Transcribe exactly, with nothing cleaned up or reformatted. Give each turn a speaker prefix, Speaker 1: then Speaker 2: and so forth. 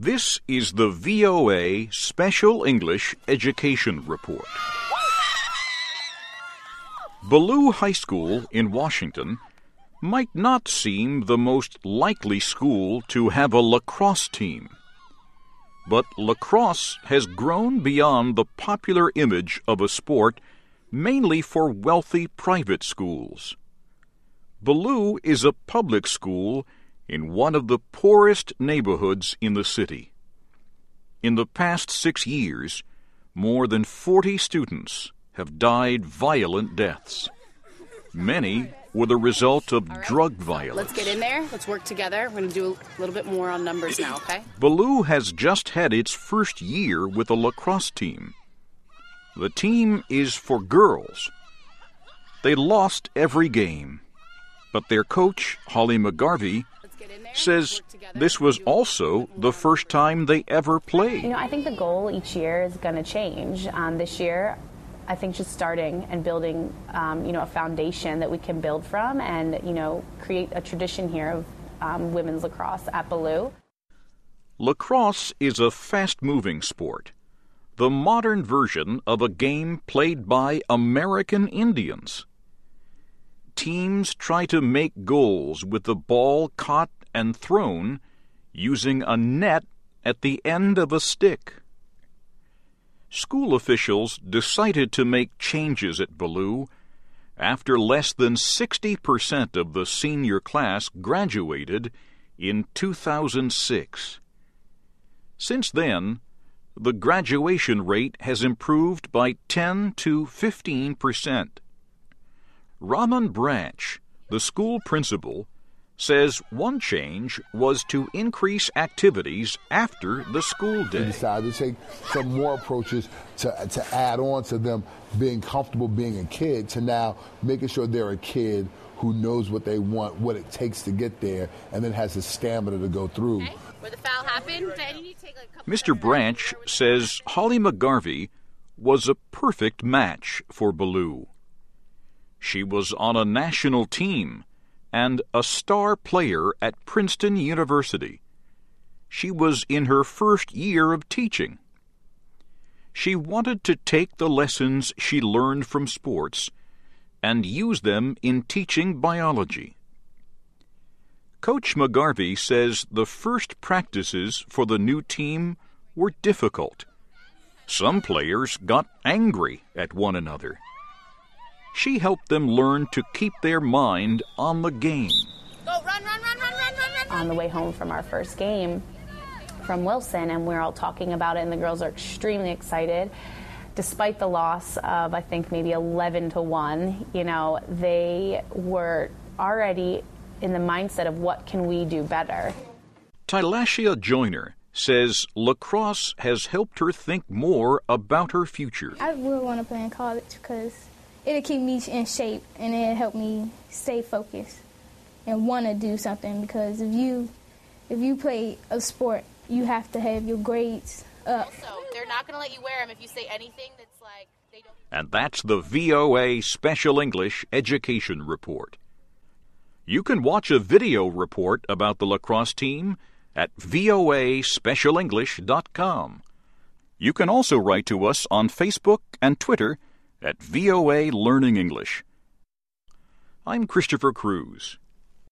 Speaker 1: This is the V O A Special English Education Report. Ballou High School in Washington might not seem the most likely school to have a lacrosse team. But lacrosse has grown beyond the popular image of a sport mainly for wealthy private schools. Ballou is a public school in one of the poorest neighborhoods in the city. In the past six years, more than forty students have died violent deaths. Many were the result of right. drug violence.
Speaker 2: Let's get in there. Let's work together. We're going to do a little bit more on numbers now, okay?
Speaker 1: Ballou has just had its first year with a lacrosse team. The team is for girls. They lost every game, but their coach, Holly McGarvey, says this was also the first time they ever played.
Speaker 3: You know, I think the goal each year is going to change. Um, this year, I think just starting and building, um, you know, a foundation that we can build from and, you know, create a tradition here of um, women's lacrosse at Ballou.
Speaker 1: Lacrosse is a fast-moving sport, the modern version of a game played by American Indians. Teams try to make goals with the ball caught and thrown using a net at the end of a stick. School officials decided to make changes at Ballou after less than sixty percent of the senior class graduated in two thousand six. Since then, the graduation rate has improved by ten to fifteen percent. Raman Branch, the school principal, says one change was to increase activities after the school day.
Speaker 4: We decided to take some more approaches to, to add on to them being comfortable being a kid to now making sure they're a kid who knows what they want, what it takes to get there, and then has the stamina to go through.
Speaker 2: Okay. Where the foul happened, then you need to take like a couple
Speaker 1: Mister Branch says Holly McGarvey was a perfect match for Ballou. She was on a national team and a star player at Princeton University. She was in her first year of teaching. She wanted to take the lessons she learned from sports and use them in teaching biology. Coach McGarvey says the first practices for the new team were difficult. Some players got angry at one another. She helped them learn to keep their mind on the game.
Speaker 2: Go, run, run, run, run, run, run, run.
Speaker 3: On the way home from our first game from Wilson, and we're all talking about it, and the girls are extremely excited. Despite the loss of, I think, maybe eleven to one, you know, they were already in the mindset of what can we do better.
Speaker 1: Tylashia Joyner says lacrosse has helped her think more about her future.
Speaker 5: I really want to play in college because it'll keep me in shape and it'll help me stay focused and want to do something, because if you if you play a sport, you have to have your grades up.
Speaker 2: Also, they're not going to let you wear them if you say anything that's like they don't.
Speaker 1: And that's the V O A Special English Education Report. You can watch a video report about the lacrosse team at V O A special english dot com. You can also write to us on Facebook and Twitter at V O A Learning English. I'm Christopher Cruz.